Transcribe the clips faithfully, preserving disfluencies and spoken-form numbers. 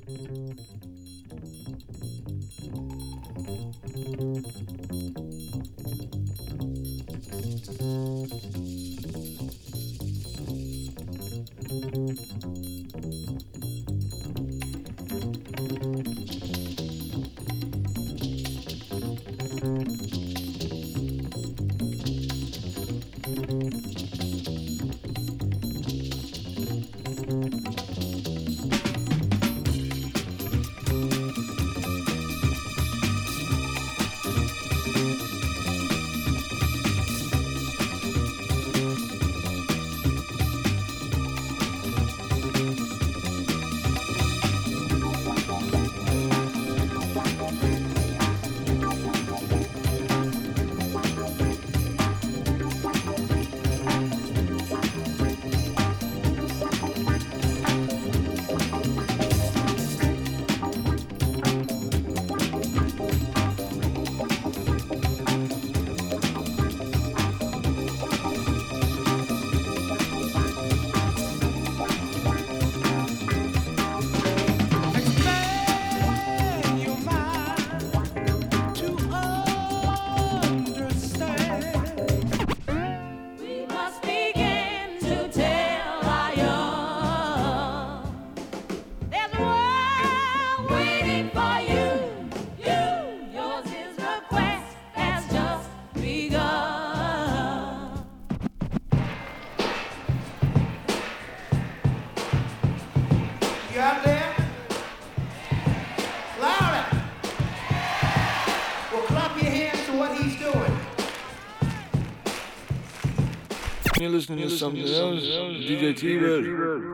You're listening to something else, D J T-Bird.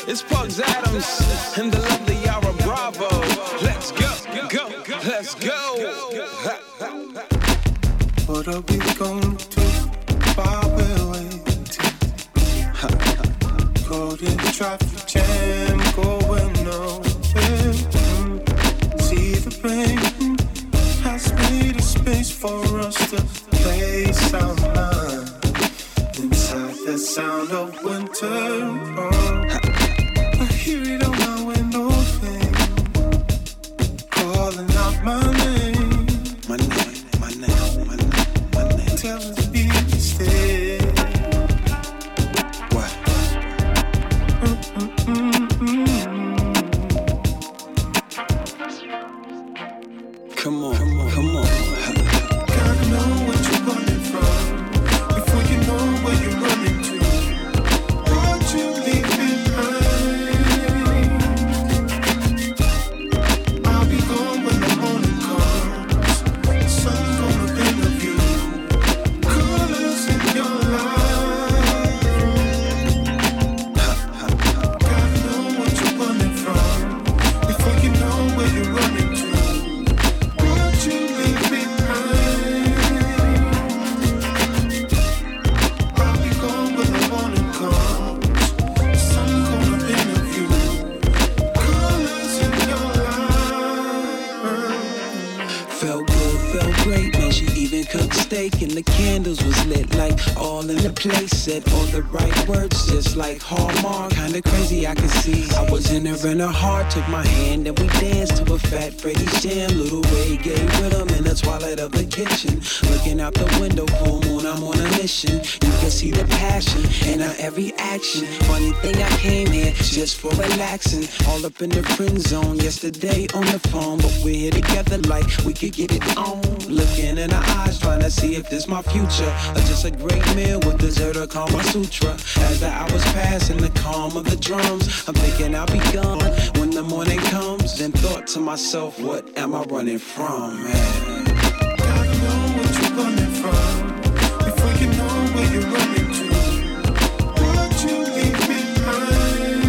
It's Pugs Adams and the lovely Yara Bravo. Let's go, go, let's go. What are we going to do while we're waiting? Caught in the traffic jam, going nowhere. See the rain has made a space for us to place our mind inside the sound of winter. Oh, I hear it on my window pane, calling out my name, my name, my name, my name, my name. Telling me to stay. What? Come on, come on, come on. Gotta know what you're running from before you know where you're running to. What you leave behind. I'll be gone when the morning comes. The sun's gonna bring a view. Colors in your life. Gotta know what you're running from before you know where you're running to. Cooked steak and the candles was lit like all in the place. Said all the right words just like Hallmark. Kinda crazy I could see I was in her in her heart. Took my hand and we danced to a Fat Freddy's jam. Little reggae rhythm in the twilight of the kitchen. Looking out the window, full moon, I'm on a mission. You can see the passion in her every action. Funny thing, I came here just for relaxing. All up in the friend zone yesterday on the phone, but we're here together like we could get it on. Looking in her eyes, trying to see if this my future or just a great meal with dessert or Kama Sutra. As the hours pass in the calm of the drums, I'm thinking I'll be gone when the morning comes. Then thought to myself, what am I running from, man? Gotta know what you're running from before you know where you're running to. What you leave behind.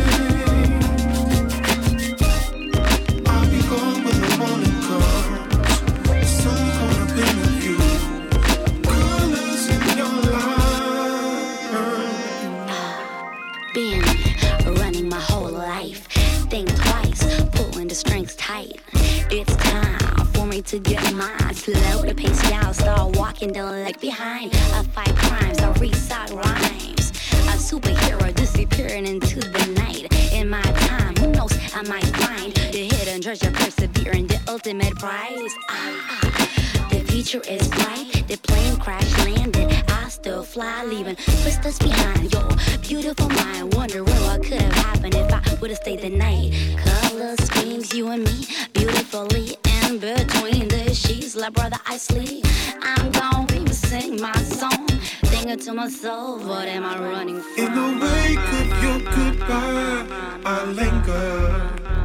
I'll be gone when the morning comes. The sun's gonna bring a view. Colors in your life. Been running my whole life. Think twice, pulling the strings tight. It's time for me to get mine. Slow the pace down, start walking the leg behind. I fight crimes, I recite rhymes. A superhero disappearing into the night. In my time, who knows, I might find the hidden treasure, persevering, the ultimate prize. Ah, the future is bright, the plane crash landed. I still fly, leaving footsteps behind. Your beautiful mind, wondering what could have happened if I would've stayed the night. Color screams, you and me, beautifully in between the sheets, like brother I sleep. I'm gonna be sing my song, thinking to myself, what am I running from? In the wake of your goodbye, I linger,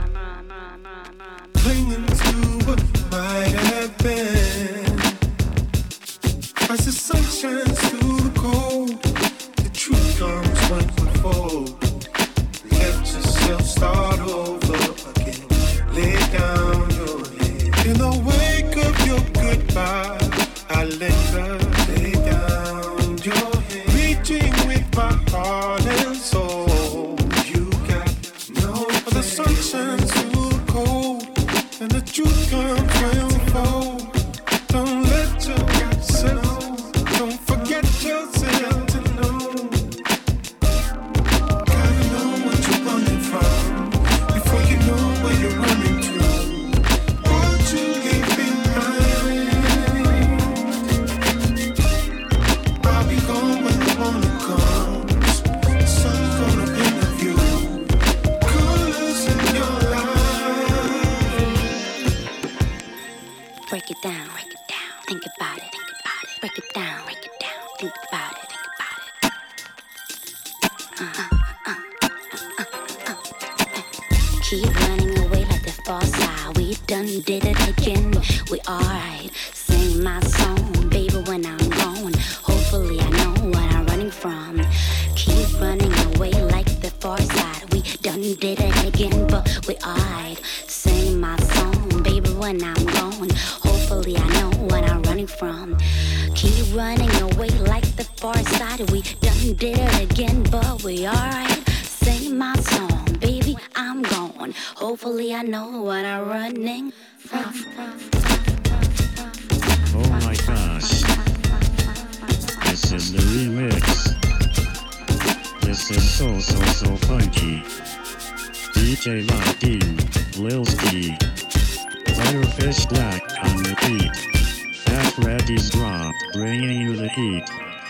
clinging to what might have been. As the sun shines through the cold, the truth comes when we fall. Let yourself start over again. Lay down your head. In the wake of your goodbye, I linger. Lay down your head. Reaching with my heart and soul. You got no place. The sun shines through the cold, and the truth comes when we fall. Don't let yourself, don't forget yourself to know. Gotta know what you're running from before you know where you're running to. What you leave behind. I'll be gone when the morning comes. The sun's gonna bring a view. Colors in your life. Break it down, break it down, think about it, think about it. Break it down, break it down, think about it, think about it. Uh-huh, uh, uh, uh, uh. Keep running away like the far side. We done did it again. We alright. Sing my song, baby, when I'm gone. Hopefully I know what I'm running from. Keep running away like the far side. We done did it again, but we alright. Sing my song, baby, when I'm gone. Hopefully I know what I'm running from. Keep running away like the far side. We done did it again, but we alright. Sing my song, baby, I'm gone. Hopefully I know what I'm running from. Oh my gosh. This is the remix. This is so so so funky. D J Latin, Lil Ski, Firefish Black on the beat. Half Reddy's drop, bringing you the heat.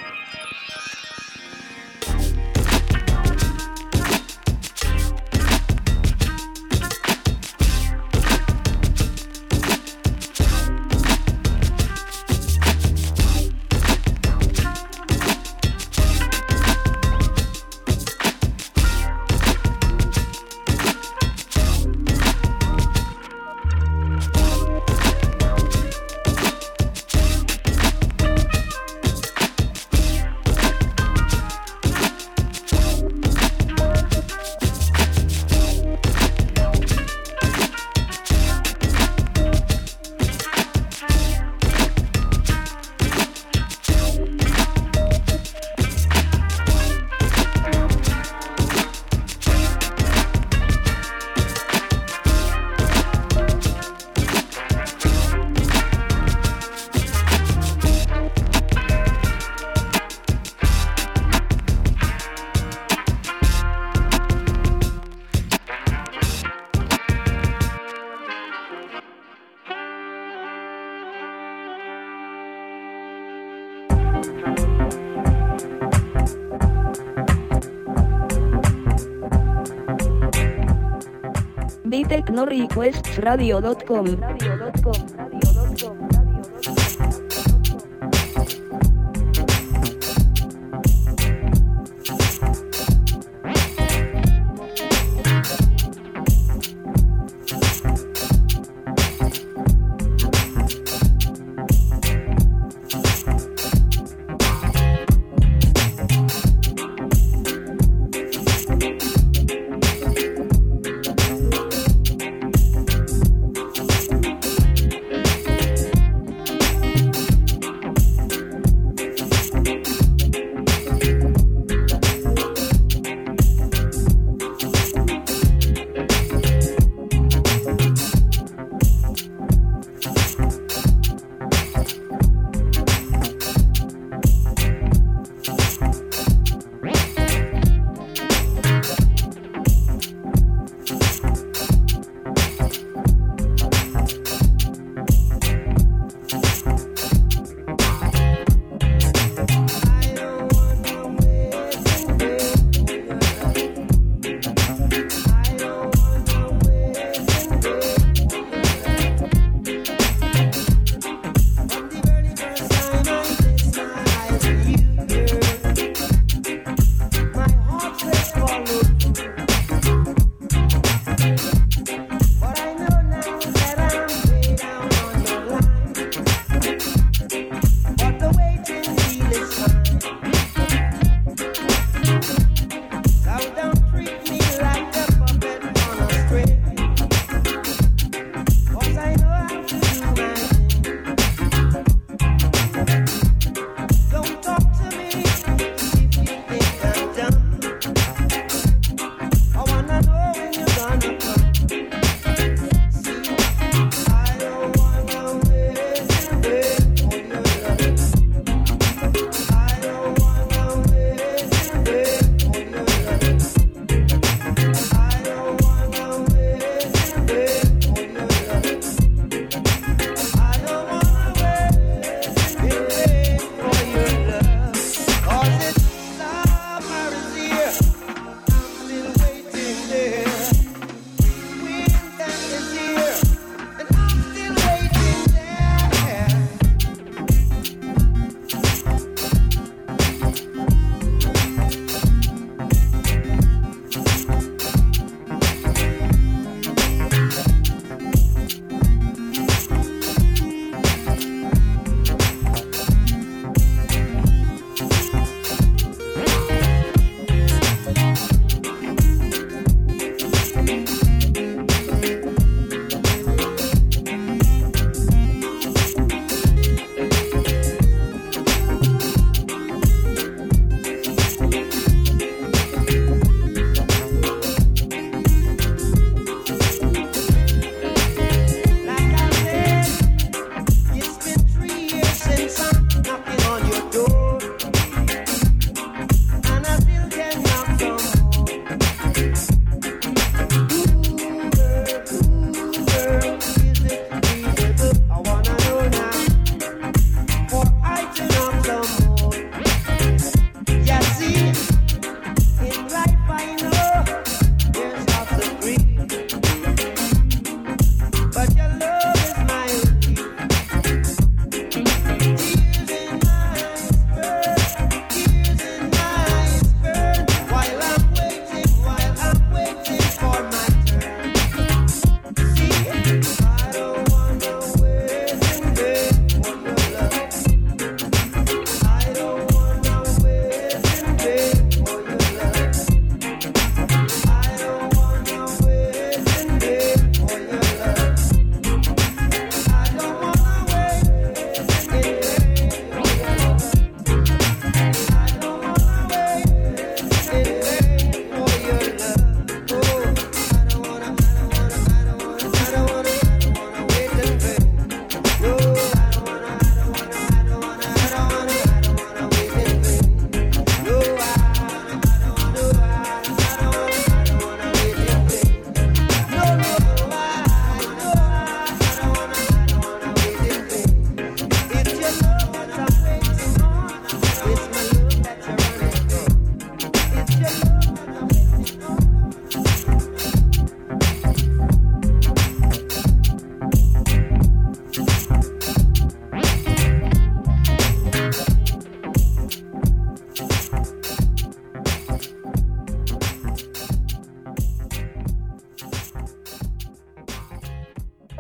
Techno Requests Radio dot com.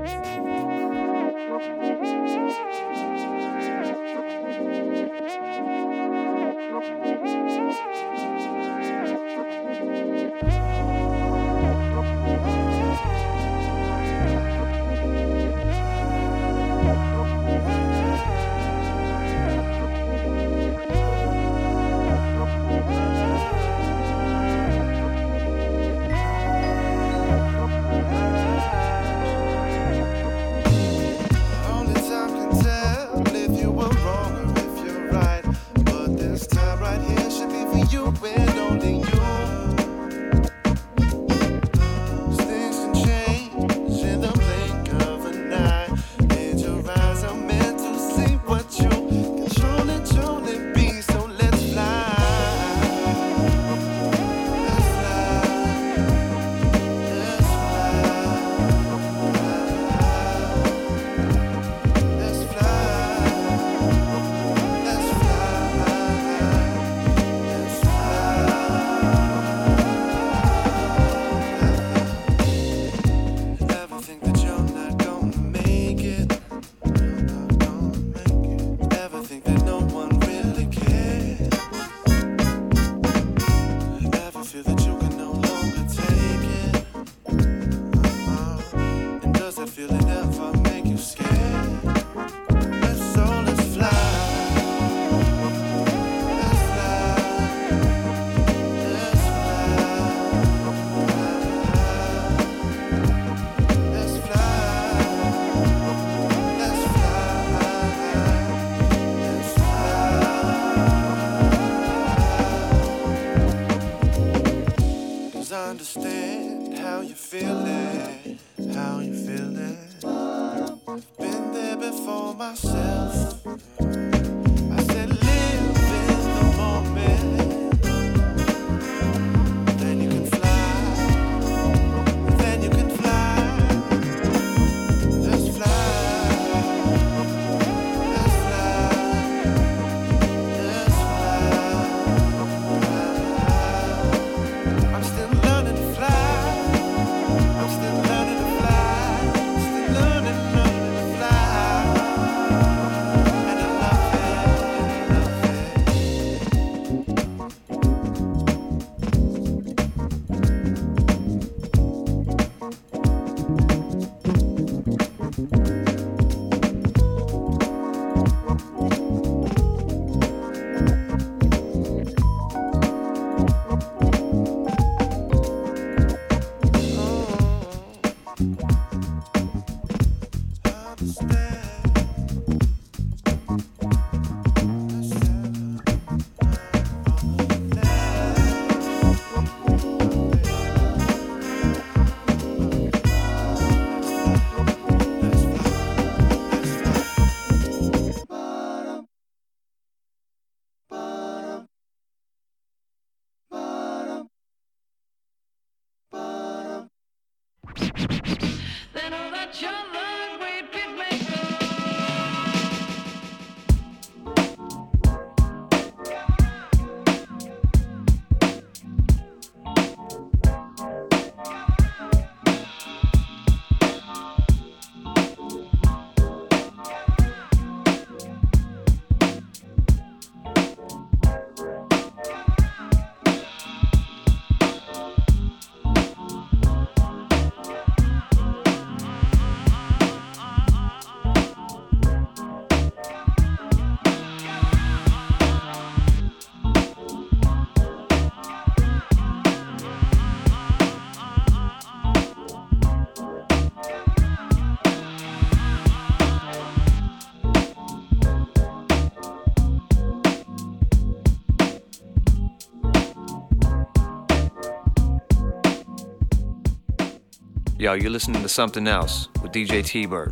Yo, you're listening to Something Else with D J T-Bird.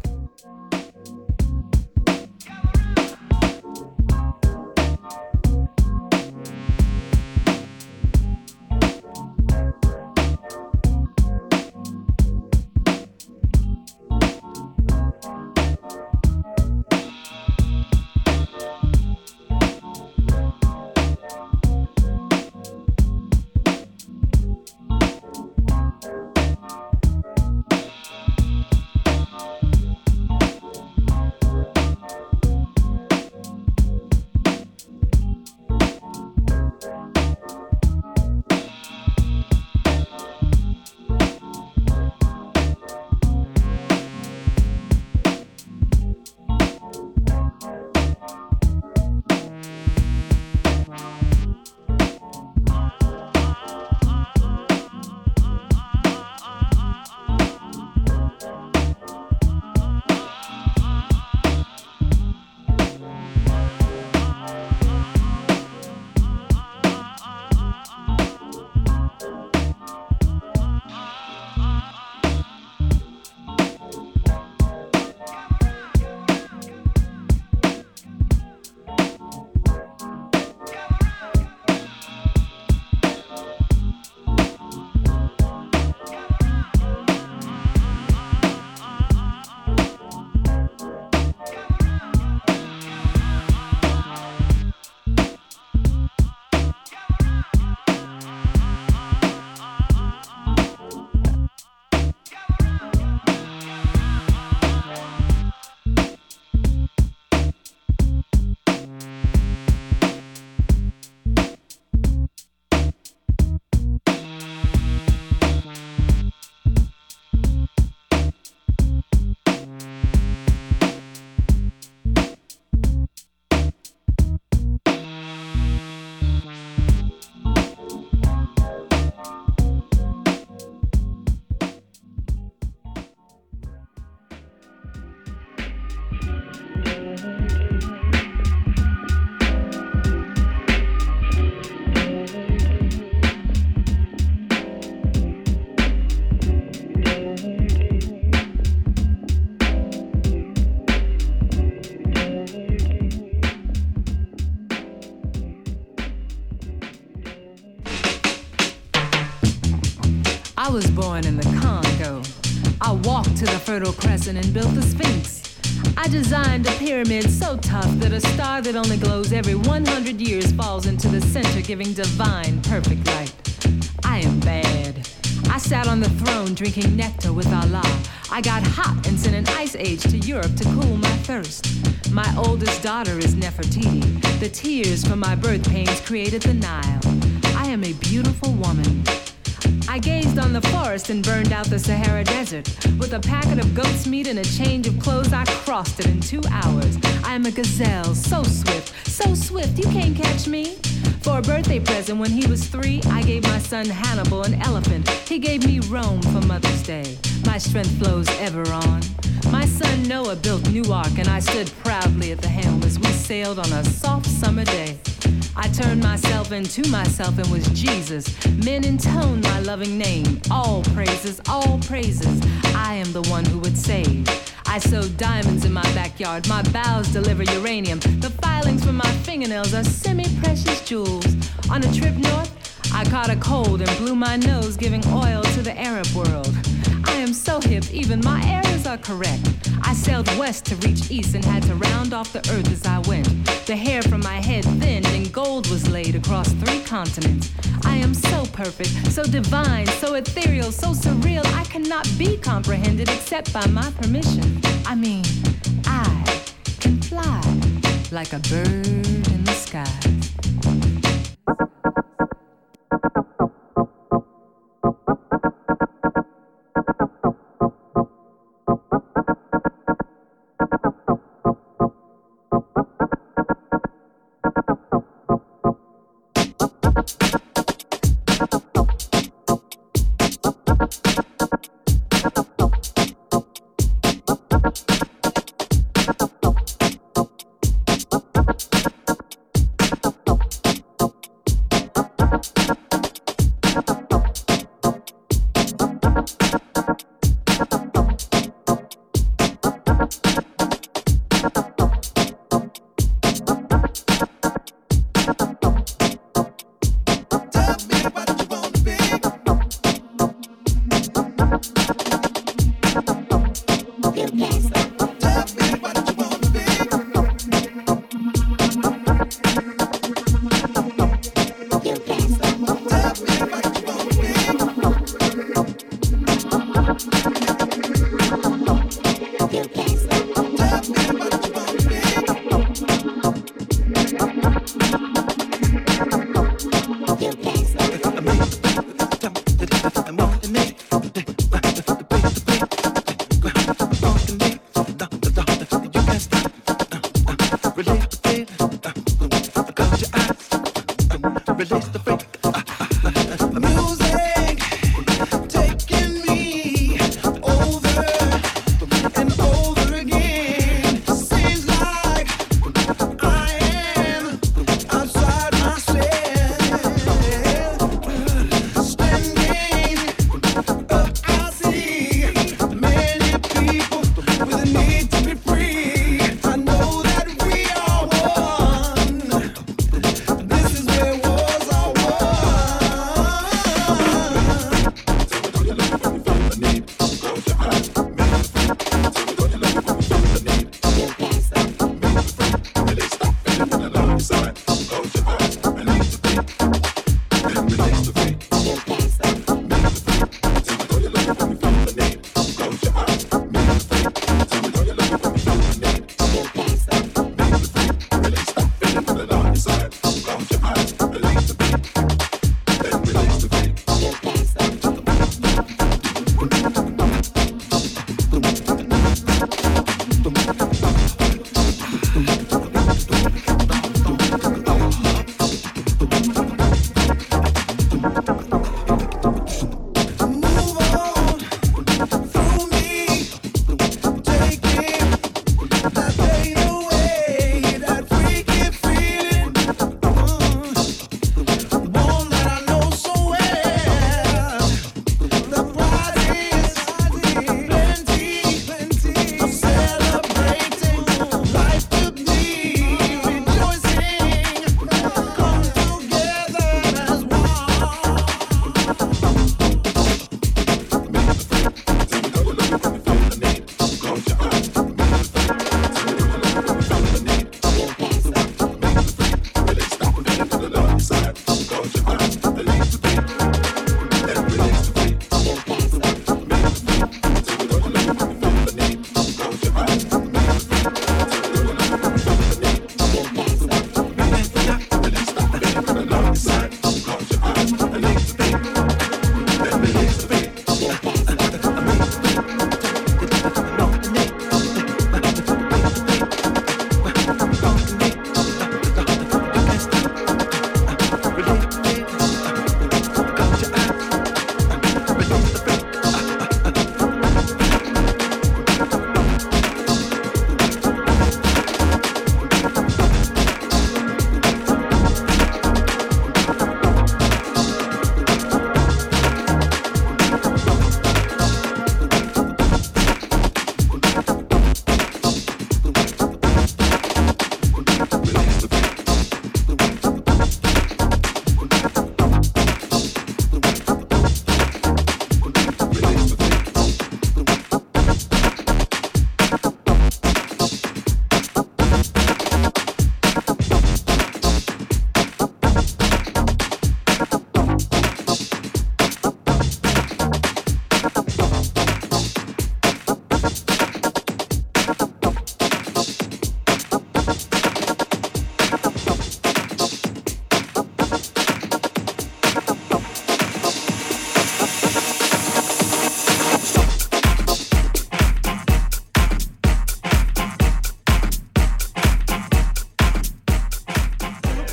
was born in the Congo. I walked to the Fertile Crescent and built the Sphinx. I designed a pyramid so tough that a star that only glows every one hundred years falls into the center, giving divine, perfect light. I am bad. I sat on the throne drinking nectar with Allah. I got hot and sent an ice age to Europe to cool my thirst. My oldest daughter is Nefertiti. The tears from my birth pains created the Nile. I am a beautiful woman. I gazed on the forest and burned out the Sahara Desert. With a packet of goat's meat and a change of clothes, I crossed it in two hours. I am a gazelle, so swift, so swift, you can't catch me. For a birthday present when he was three, I gave my son Hannibal an elephant. He gave me Rome for Mother's Day. My strength flows ever on. My son Noah built Newark, and I stood proudly at the helm as we sailed on a soft summer day. I turned myself into myself and was Jesus. Men intone my loving name. All praises, all praises. I am the one who would save. I sewed diamonds in my backyard. My boughs deliver uranium. The filings from my fingernails are semi-precious jewels. On a trip north, I caught a cold and blew my nose, giving oil to the Arab world. I am so hip, even my errors are correct. I sailed west to reach east and had to round off the earth as I went. The hair from my head thinned and gold was laid across three continents. I am so perfect, so divine, so ethereal, so surreal, I cannot be comprehended except by my permission. I mean, I can fly like a bird in the sky.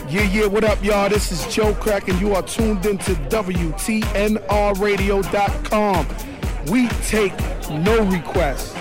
Yeah, yeah, what up, y'all? This is Joe Crack, and you are tuned into W T N R radio dot com. We take no requests.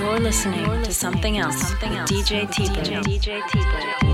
You're listening to Something Else, something else. D J T-Bird. D J T-Bird.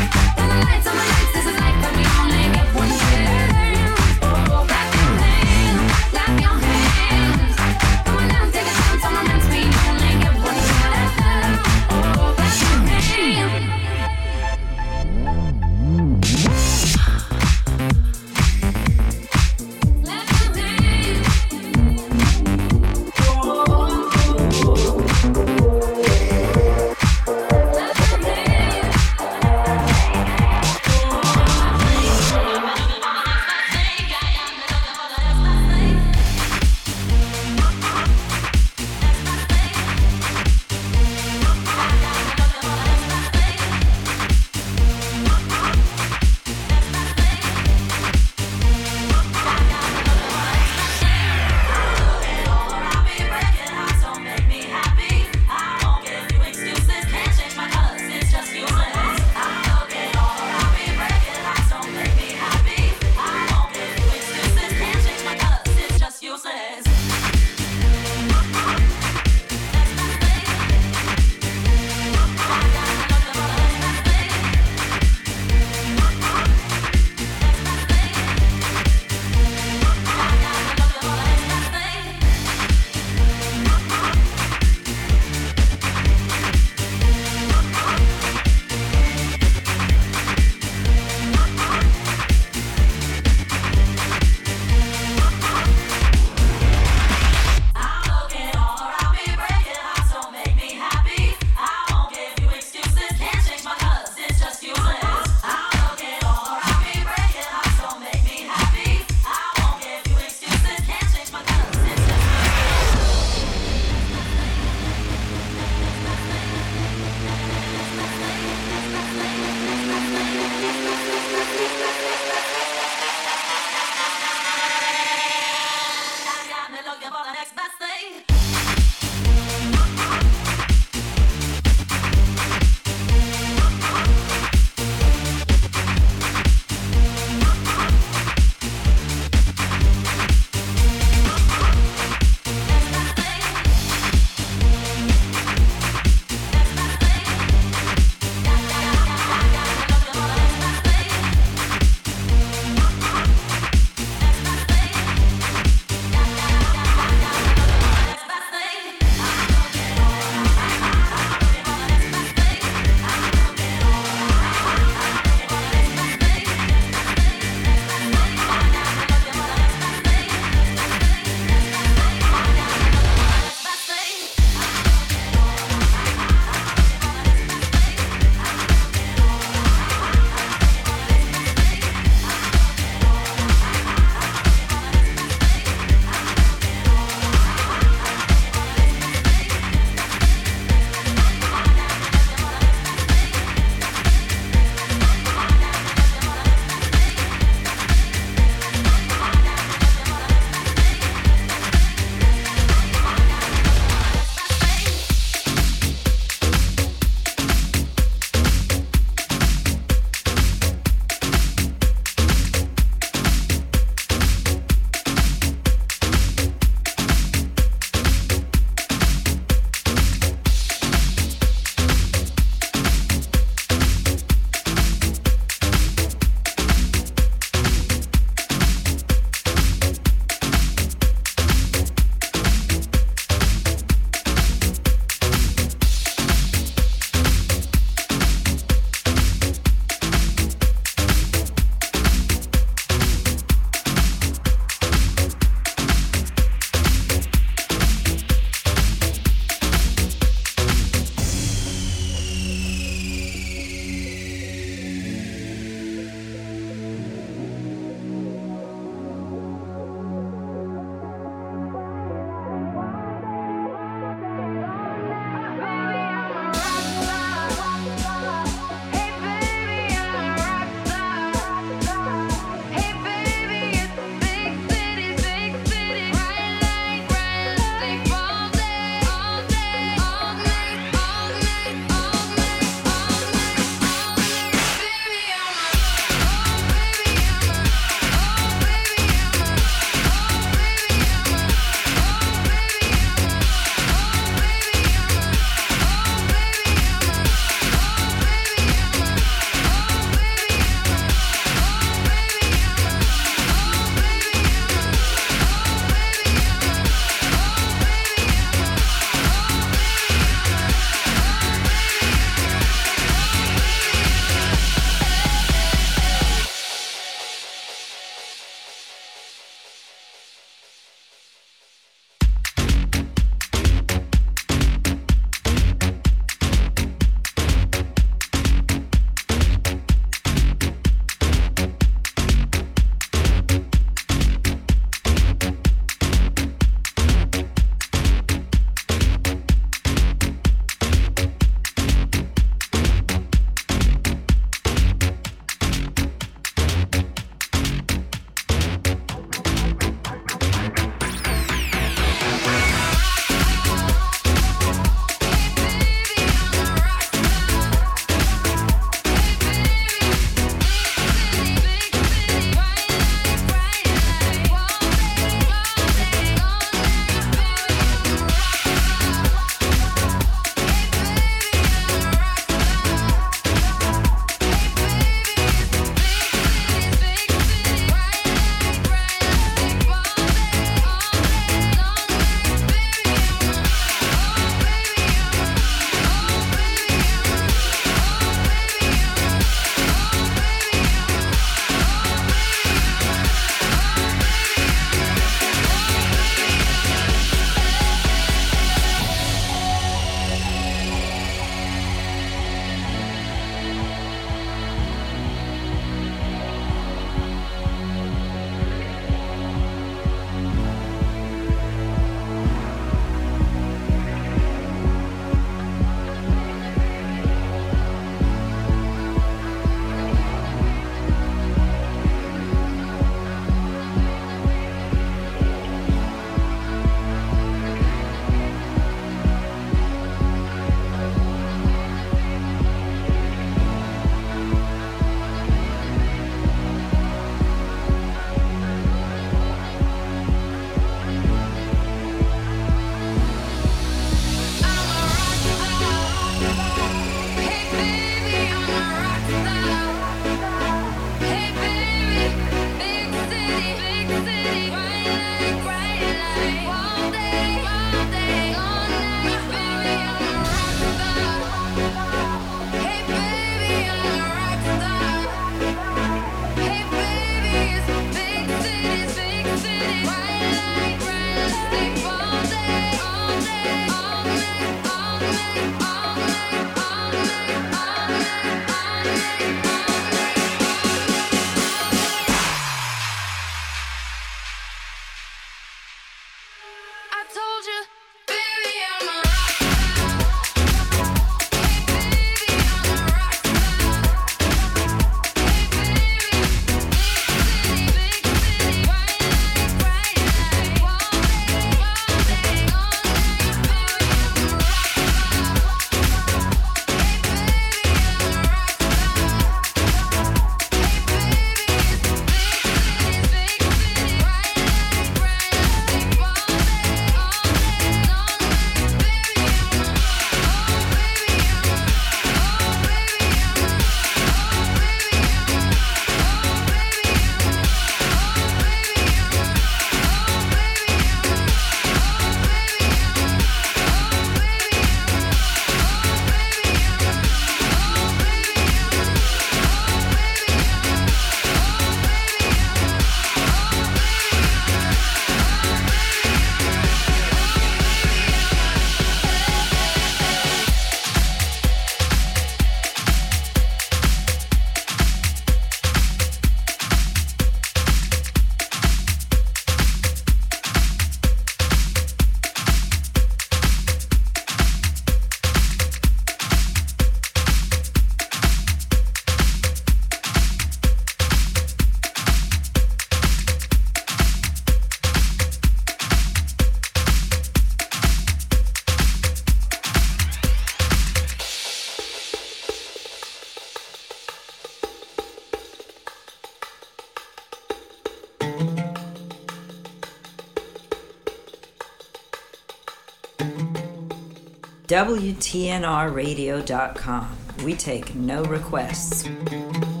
W T N R radio dot com. We take no requests.